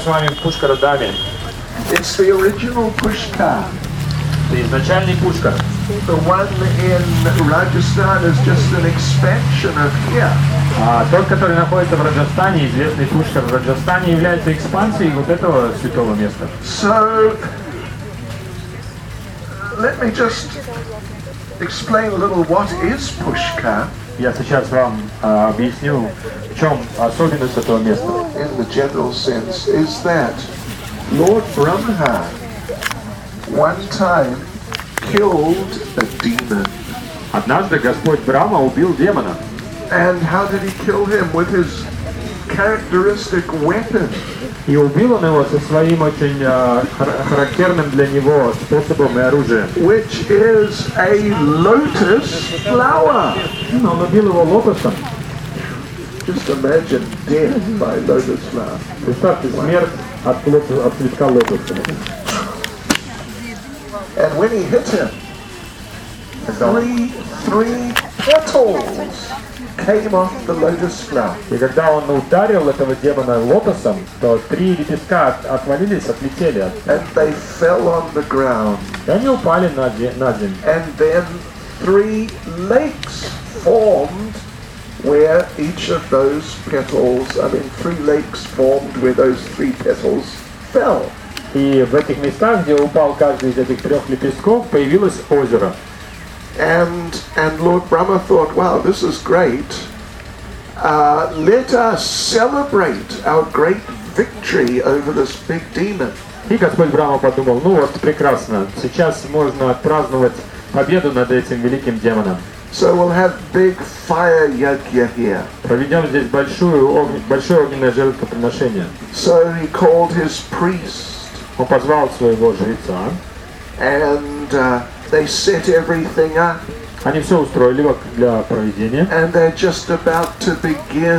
с вами Пушкара Дами. It's the original Pushkar. Это изначальный Пушкар. The one in Rajasthan is just an expansion of here. А тот, который находится в Раджастане, известный Пушкар в Раджастане, является экспансией вот этого святого места. So, let me just explain a little what is Pushkar. Я сейчас вам объясню, в чем особенность этого места. In the general sense, is that Lord Brahma one time killed a demon. Однажды Господь Брахма убил демона. And how did he kill him? With his characteristic weapon. И убил он его со своим очень характерным для него способом и оружием. Which is a lotus flower. Он убил его лотосом. Just imagine death by lotus flower. Представьте, смерть от цветка лотоса. And when he hit him, three petals came off the lotus flower. И когда он ударил этого демона лотосом, то 3 лепестка отвалились, отлетели. And they fell on the ground. И они упали на землю. And then 3 lakes formed where each of those petals, 3 lakes formed where those 3 petals fell. И в этих местах, где упал каждый из этих 3 лепестков, появилось озеро. And Lord Brahma thought, wow, this is great. Let us celebrate our great victory over this big demon. И Господь Брахма подумал, ну вот прекрасно, сейчас можно отпраздновать победу над этим великим демоном. So we'll have big fire yajna here. Проведем здесь большое огненное жертвоприношение. So he called his priest. Он позвал своего жреца. And they set everything up. Они все устроили для проведения. And they're just about to begin.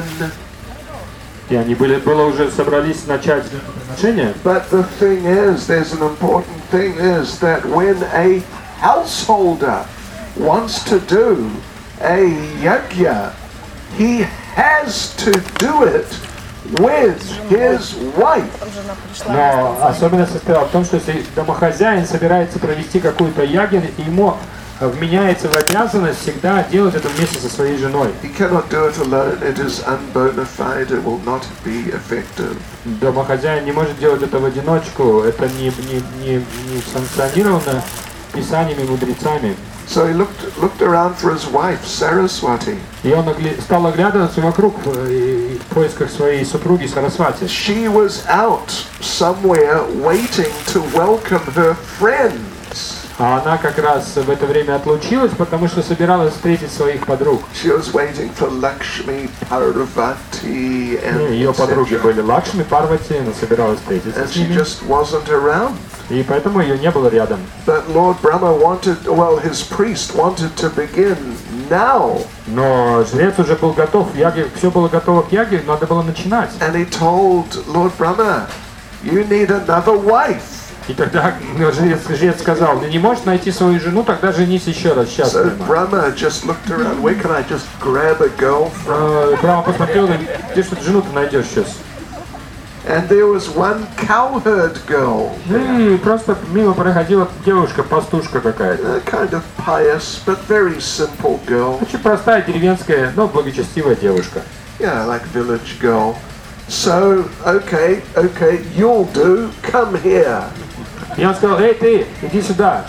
И они было уже собрались начать жертвоприношение. But the thing is, there's an important thing is that when a householder wants to do a yajna, he has to do it with his wife. Но особенность состояла в том, что если домохозяин собирается провести какую-то ягью, ему вменяется в обязанность всегда делать это вместе со своей женой. He cannot do it alone. It is unbona fide. It will not be effective. Домохозяин не может делать это в одиночку. Это не санкционировано писаниями и мудрецами. So he looked around for his wife, Saraswati. И он стал оглядываться вокруг в поисках своей супруги Сарасвати. She was out somewhere waiting to welcome her friends. А она как раз в это время отлучилась, потому что собиралась встретить своих подруг. She was waiting for Lakshmi, Parvati, and ее подруги были Лакшми, Парвати, она собиралась встретиться and с she ними. just wasn't around. И поэтому ее не было рядом. But Lord Brahma his priest wanted to begin now. Но жрец уже был готов, все было готово к яге, надо было начинать. And he told Lord Brahma, you need another wife. И тогда жрец сказал, ты не можешь найти свою жену, тогда женись еще раз, сейчас. So Brahma just looked around, where can I just grab a girl from? Брахма посмотрел, где что жену-то найдешь сейчас? And there was one cowherd girl. И просто мимо проходила девушка, пастушка какая-то. Kind of pious, but very simple girl. Очень простая, деревенская, но благочестивая девушка. Yeah, like village girl. So, okay, you'll do. Come here. И он сказал, эй ты, иди сюда.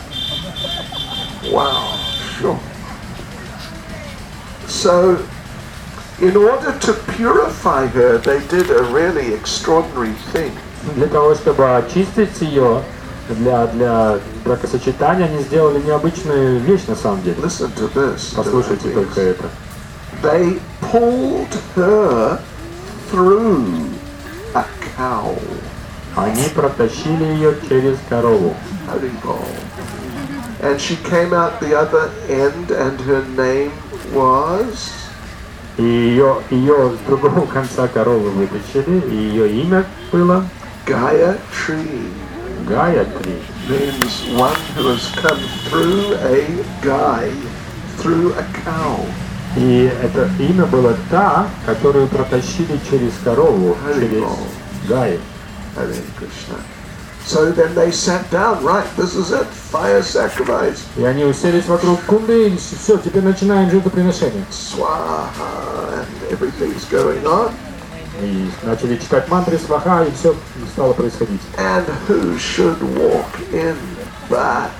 Wow, sure. So, in order to purify her, they did a really extraordinary thing. Для того, чтобы очистить ее для бракосочетания, они сделали необычную вещь на самом деле. Listen to this. Послушайте только это. They pulled her through a cow. Они протащили ее через корову. And she came out the other end, and her name was. И ее с другого конца коровы вытащили, и ее имя было Gayatri. Гаятри. Means one who has come through a guy, through a cow. И это имя было та, которую протащили через корову, через Гай. Hare Krishna. So then they sat down, right, this is it, fire sacrifice. И они уселись вокруг кунды, и все, теперь начинаем жертвоприношение. Swaha, and everything's going on. И начали читать мантры сваха, и все стало происходить. And who should walk in but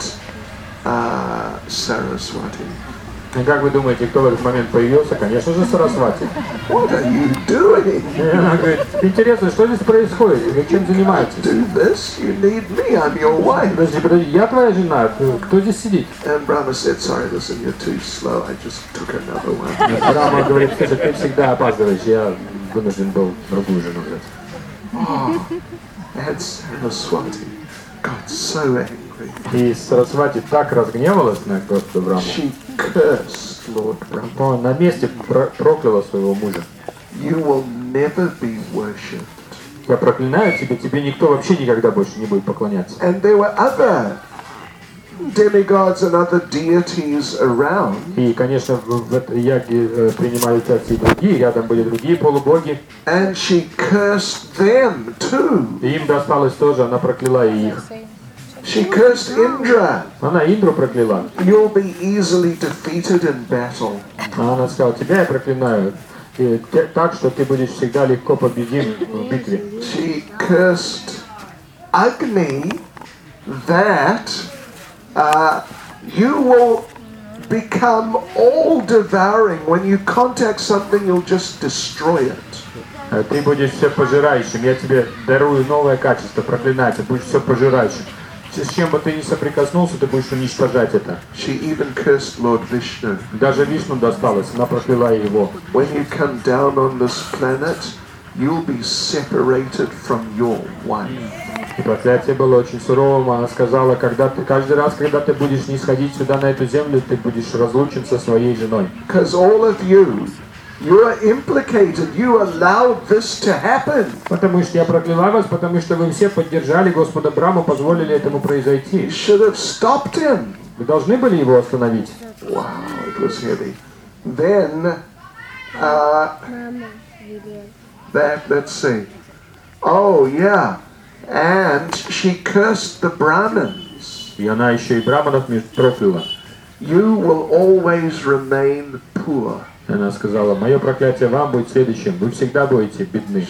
Saraswati? И как вы думаете, кто в этот момент появился? Конечно же, Сарасвати. What are you doing? И она говорит, интересно, что здесь происходит? Вы чем занимаетесь? Do this, you need me, I'm your wife. Подожди, я твоя жена, кто здесь сидит? And Brahma said, sorry, listen, you're too slow, I just took another one. Брахма говорит, слушай, ты всегда опаздываешь, я вынужден был другую жену взять. Oh, and Saraswati got so angry. И Сарасвати так разгневалась на Господа Брахму. She cursed Lord Brahma. Он на месте прокляла своего мужа. You will never be worshipped. Я проклинаю тебя, тебе никто вообще никогда больше не будет поклоняться. And there were other demigods and other deities around. И, конечно, в этой яге принимали участие и другие, рядом были другие полубоги. And she cursed them too. И им досталось тоже, она прокляла и их. She cursed Indra. Она Индру прокляла. You'll be easily defeated in battle. А она сказала, тебя я проклинаю, так, что ты будешь всегда легко победим в битве. She cursed Agni that you will become all-devouring. When you contact something, you'll just destroy it. Ты будешь все пожирающим, я тебе дарую новое качество, проклинать, ты будешь все пожирающим. С чем бы ты ни соприкоснулся, ты будешь уничтожать это. She even cursed Lord Vishnu. Даже Вишну досталось, она прокляла его. When you come down on this planet, you'll be separated from your wife. И проклятие было очень суровым. Она сказала, каждый раз, когда ты будешь не сходить сюда, на эту землю, ты будешь разлучен со своей женой. Because all of you are implicated. You allowed this to happen. Потому что я прокляла вас, потому что вы все поддержали Господа Брахму, позволили этому произойти. You should have stopped him. Вы должны были его остановить. Wow, it was heavy. Then, let's see. Oh, yeah. And she cursed the Brahmins. И она еще и браманов прокляла. You will always remain poor. И она сказала, мое проклятие вам будет следующим. Вы всегда будете бедны.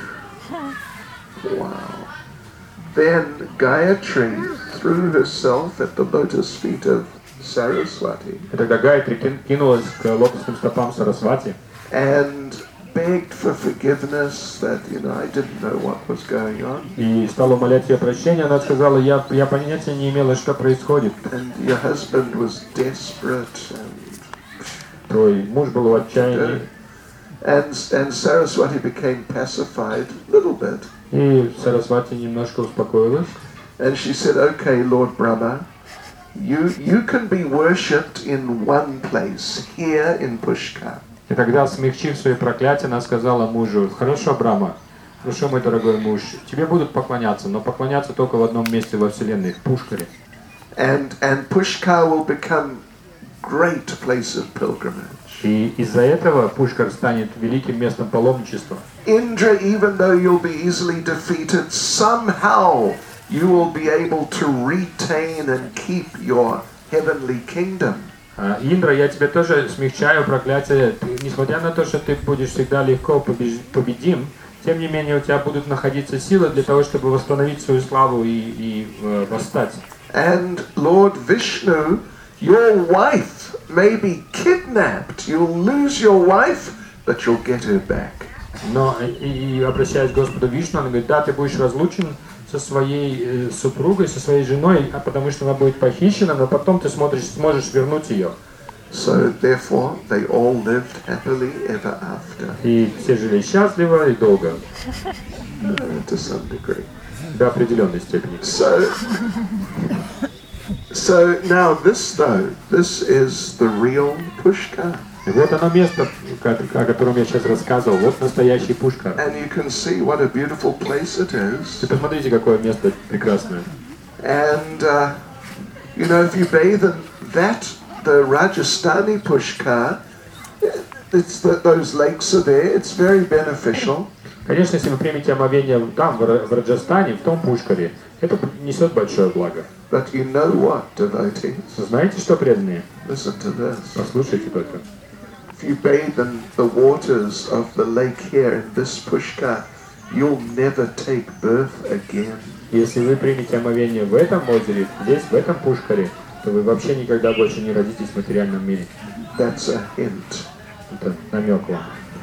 Wow. Then Gayatri threw herself at the lotus feet of Saraswati. И тогда Гайатри кинулась к лотосным стопам Сарасвати. And begged for forgiveness that, I didn't know what was going on. И стала умолять ее прощения. Она сказала, я понятия не имела, что происходит. And your husband was desperate and Твой муж был в отчаянии. and Saraswati became pacified a little bit. И Сарасвати немножко успокоилась. And she said, okay, Lord Brahma, you can be worshipped in one place, here in Pushkar. И тогда, смягчив свои проклятия, она сказала мужу, хорошо, Брахма, хорошо, мой дорогой муж, тебе будут поклоняться, но поклоняться только в одном месте во Вселенной, в Пушкаре. And Pushkar will become great place of pilgrimage. И из-за этого Пушкар станет великим местом паломничества. Indra, even though you'll be easily defeated, somehow you will be able to retain and keep your heavenly kingdom. Индра, я тебе тоже смягчаю проклятие. Несмотря на то, что ты будешь всегда легко победим, тем не менее у тебя будут находиться силы для того, чтобы восстановить свою славу и восстать. And Lord Vishnu, your wife may be kidnapped. You'll lose your wife, but you'll get her back. Но и обращаясь к Господу Вишну, он говорит, да, ты будешь разлучен со своей супругой, со своей женой, потому что она будет похищена, но потом ты сможешь вернуть ее. So therefore, they all lived happily ever after. И все жили счастливо и долго. To some degree. До определенной степени. So now this is the real Pushkar. И вот оно место, о котором я сейчас рассказывал. Вот настоящий Пушкар. And you can see what a beautiful place it is. И посмотрите, какое место прекрасное. And if you bathe in that, the Rajasthani Pushkar, those lakes are there. It's very beneficial. Конечно, если вы примете омовение там, в Раджастане, в том Пушкаре, это несет большое благо. But you know what, devotees? Знаете что, преданные? Listen to this. Послушайте только. If you bathe in the waters of the lake here in this pushkar, you'll never take birth again. Если вы примете омовение в этом озере, здесь, в этом Пушкаре, то вы вообще никогда больше не родитесь в материальном мире. That's a hint. Это намек вам.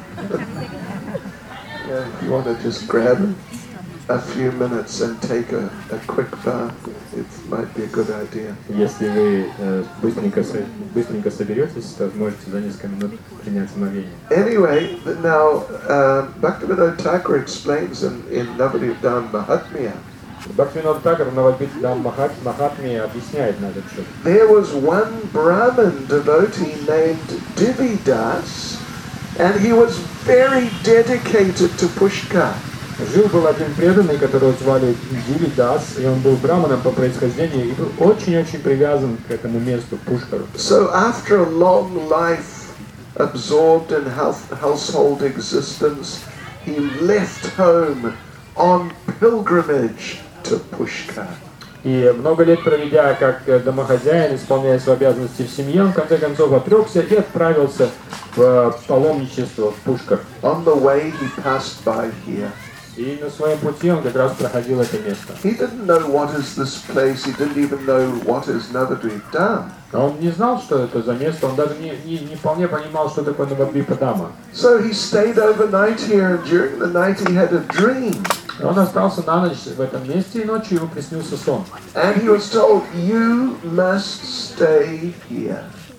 Yeah, if you want to just grab a few minutes and take a quick bath, it might be a good idea. Если вы быстренько соберетесь, то можете за несколько минут принять омовение. Anyway, now Bhaktivinoda Thakur explains in Navadvipan Mahatmya. Бхактивинода Тхакур в Навадвипам Махатме объясняет на этот счет. There was one Brahmin devotee named Dividas, and he was very dedicated to Pushkar. Жил-был один преданный, которого звали Дивидас, и он был браманом по происхождению и был очень-очень привязан к этому месту, Пушкару. So after a long life absorbed in household existence, he left home on pilgrimage to Pushkar. И много лет проведя как домохозяин, исполняя свои обязанности в семье, он в конце концов отрекся и отправился в паломничество в Пушкар. On the way he passed by here. И на своем пути он как раз проходил это место. He didn't know what is this place, he didn't even know what is Navadvipdam. А он не знал, что это за место, он даже не вполне понимал, что такое Навадвипадама. So he stayed overnight here, and during the night he had a dream. Он остался на ночь в этом месте, и ночью ему приснился сон. And he was told, you must stay here.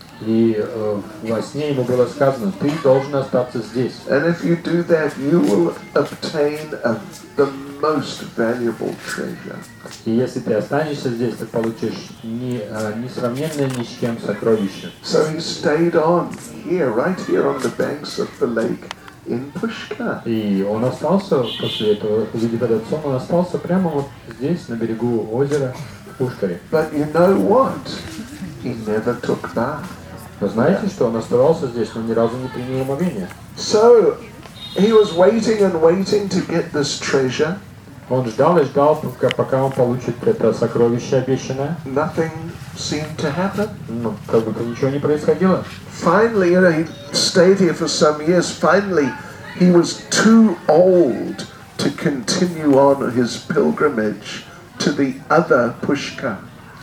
И во сне ему было сказано, ты должен остаться здесь. And if you do that, you will obtain the most valuable treasure. И если ты останешься здесь, ты получишь несравненное ни с чем сокровище. So he stayed on here, right here on the banks of the lake in Pushkar. И он остался после этого, увидев этот сон, он остался прямо вот здесь, на берегу озера, в Пушкаре. But you know what? He never took bath. Вы знаете, что он оставался здесь, но ни разу не принял омовение. So he was waiting and waiting to get this treasure. Он ждал и ждал, пока он получит это сокровище обещанное. Nothing seemed to happen. Ну, как будто ничего не происходило. Finally, he stayed here for some years. Finally, he was too old to continue on his pilgrimage to the other Pushkar.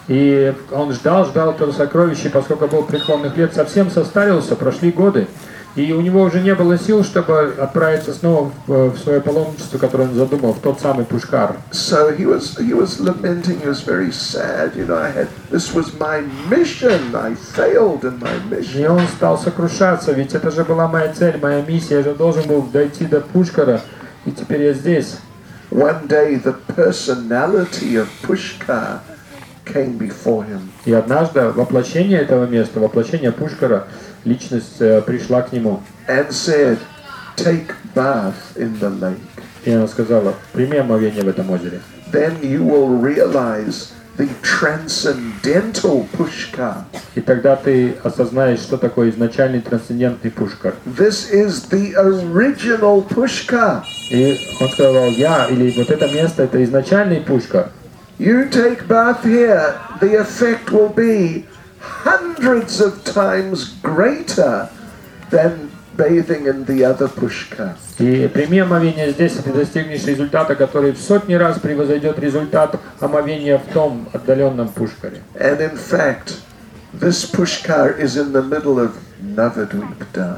И он ждал это сокровище, поскольку был преклонных лет, совсем состарился, прошли годы. И у него уже не было сил, чтобы отправиться снова в свое паломничество, которое он задумал, в тот самый Пушкар. So he was lamenting, he was very sad, this was my mission, I failed in my mission. И он стал сокрушаться, ведь это же была моя цель, моя миссия, я же должен был дойти до Пушкара, и теперь я здесь. One day the personality of Pushkar came before him. И однажды воплощение этого места, воплощение Пушкара, личность пришла к нему. And said, take bath in the lake. И она сказала, прими омовение в этом озере. Then you will realize the transcendental Pushkar. И тогда ты осознаешь, что такое изначальный трансцендентный Пушкар. This is the original Pushkar. И он сказал, или вот это место, это изначальный Пушкар. You take bath here, the effect will be hundreds of times greater than bathing in the other Pushkar. И прими омовение здесь, и ты достигнешь результата, который в сотни раз превзойдет результат омовения в том отдаленном Пушкаре. And in fact, this Pushkar is in the middle of Navadvipdam.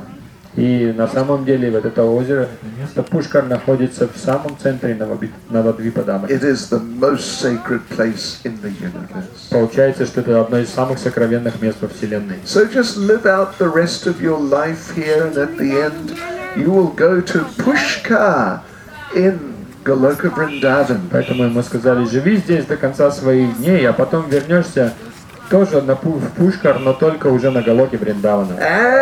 И на самом деле вот это озеро, место Пушкар находится в самом центре Навадвипадамы. It is the most sacred place in the universe. Получается, что это одно из самых сокровенных мест во Вселенной. So just live out the rest of your life here, and at the end you will go to Pushkar in Goloka Vrindavan. Поэтому мы сказали, живи здесь до конца своих дней, а потом вернешься тоже в Пушкар, но только уже на Галоке Вриндавана.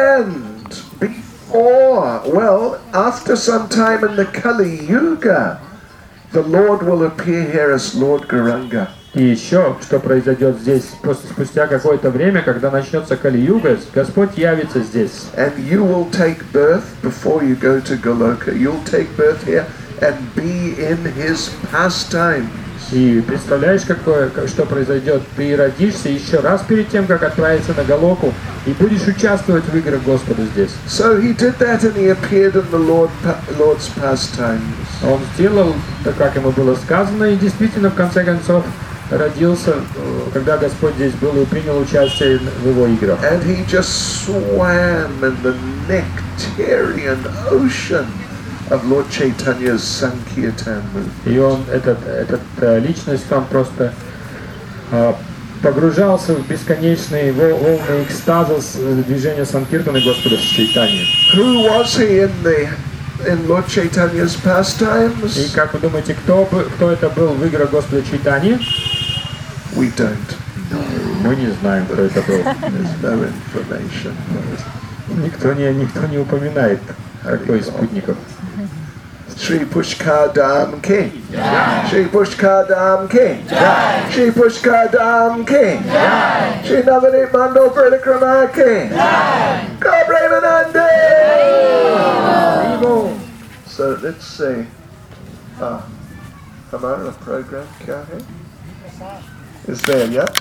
After some time in the Kali Yuga, the Lord will appear here as Lord Gauranga. И еще, что произойдет здесь, спустя какое-то время, когда начнется Кали-юга, Господь явится здесь. And you will take birth before you go to Goloka. You'll take birth here, and be in his pastimes. И представляешь, что произойдет? Ты родишься еще раз перед тем, как отправиться на Голгофу, и будешь участвовать в играх Господа здесь. So he did that and he appeared in the Lord's pastimes. Он сделал так, как ему было сказано, и действительно, в конце концов, родился, когда Господь здесь был и принял участие в его играх. And he just swam in the nectarian ocean of Lord Chaitanya's Sankirtan movement. И он, личность, он просто погружался в бесконечные волны экстаза движения Санкиртана Господа с Чайтаньей. Who was he in Lord Chaitanya's pastimes? И как вы думаете, кто это был в играх Господа Чайтаньи? We don't. Мы не знаем, кто это был. There's no information. Никто не упоминает, кто из спутников. Shri Pushkardam King. Shri Pushkardam King. Shri Pushkardam King. Shri Navadip Mando Pradikramar King. Kabramanande! So let's see. Hamara program kya hai? Is there, yeah?